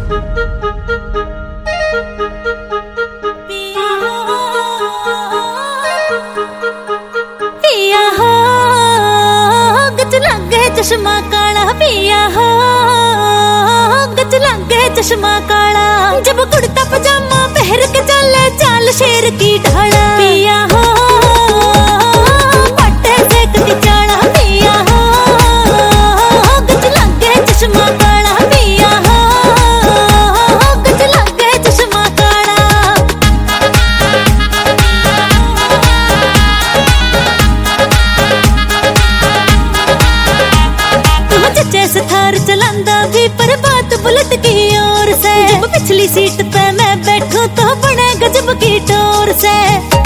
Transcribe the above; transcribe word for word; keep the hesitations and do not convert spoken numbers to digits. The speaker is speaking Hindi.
पिया हो गच लगे चश्मा काला, पिया हो गच लगे चश्मा काला। जब कुर्ता पजामा पहन के चले चाल शेर की ढाला। पिया हो पट्टे सेकती चाला, पिया हो गच लगे चश्मा काला, पिया हो गच लगे चश्मा काला। जैसे थार चलांदा भी पर बात बुलेट की ओर से। जब पिछली सीट पे मैं बैठूं तो बने गजब की टोर से।